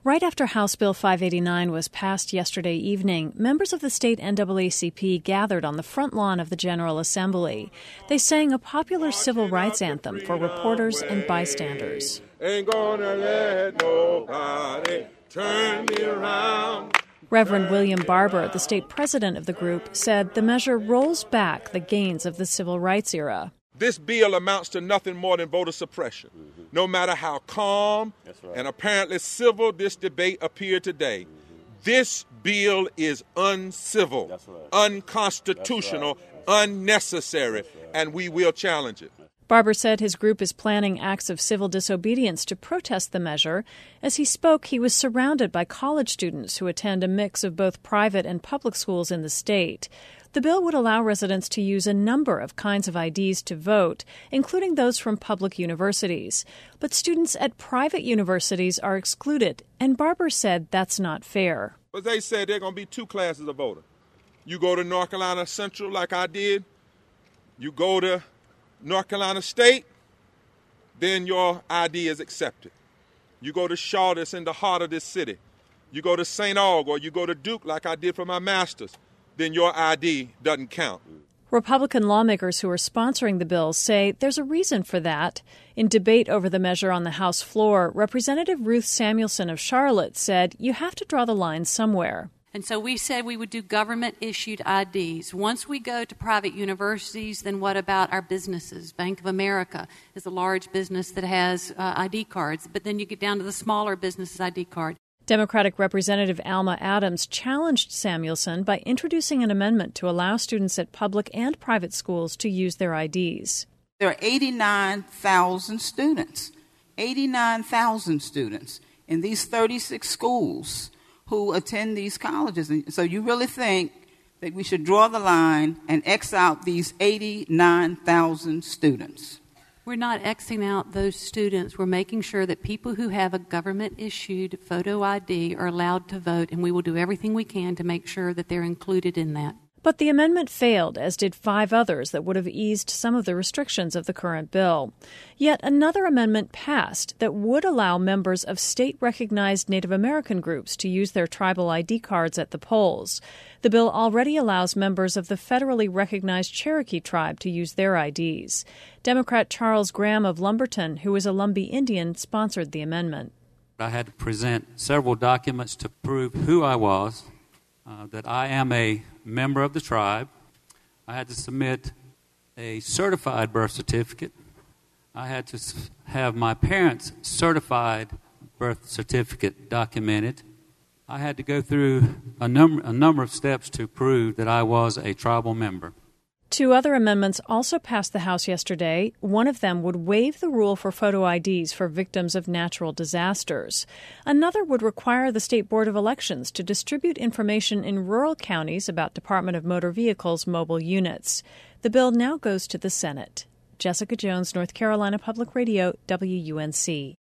Right after House Bill 589 was passed yesterday evening, members of the state NAACP gathered on the front lawn of the General Assembly. They sang a popular civil rights anthem for reporters and bystanders. Ain't gonna let nobody turn me around. Reverend William Barber, the state president of the group, said the measure rolls back the gains of the civil rights era. This bill amounts to nothing more than voter suppression. No matter how calm and apparently civil this debate appeared today, this bill is uncivil, unconstitutional, unnecessary, and we will challenge it. Barber said his group is planning acts of civil disobedience to protest the measure. As he spoke, he was surrounded by college students who attend a mix of both private and public schools in the state. The bill would allow residents to use a number of kinds of IDs to vote, including those from public universities. But students at private universities are excluded, and Barber said that's not fair. But they said there are going to be two classes of voter. You go to North Carolina Central like I did, you go to North Carolina State, then your ID is accepted. You go to Shaw, that's in the heart of this city. You go to St. Aug, or you go to Duke like I did for my master's, then your ID doesn't count. Republican lawmakers who are sponsoring the bill say there's a reason for that. In debate over the measure on the House floor, Representative Ruth Samuelson of Charlotte said you have to draw the line somewhere. And so we said we would do government-issued IDs. Once we go to private universities, then what about our businesses? Bank of America is a large business that has ID cards, but then you get down to the smaller business ID card. Democratic Representative Alma Adams challenged Samuelson by introducing an amendment to allow students at public and private schools to use their IDs. There are 89,000 students in these 36 schools who attend these colleges. And so you really think that we should draw the line and X out these 89,000 students? We're not Xing out those students. We're making sure that people who have a government-issued photo ID are allowed to vote, and we will do everything we can to make sure that they're included in that. But the amendment failed, as did 5 others that would have eased some of the restrictions of the current bill. Yet another amendment passed that would allow members of state-recognized Native American groups to use their tribal ID cards at the polls. The bill already allows members of the federally recognized Cherokee tribe to use their IDs. Democrat Charles Graham of Lumberton, who is a Lumbee Indian, sponsored the amendment. I had to present several documents to prove who I was, that I am a member of the tribe. I had to submit a certified birth certificate. I had to have my parents' certified birth certificate documented. I had to go through a number of steps to prove that I was a tribal member. 2 other amendments also passed the House yesterday. One of them would waive the rule for photo IDs for victims of natural disasters. Another would require the State Board of Elections to distribute information in rural counties about Department of Motor Vehicles mobile units. The bill now goes to the Senate. Jessica Jones, North Carolina Public Radio, WUNC.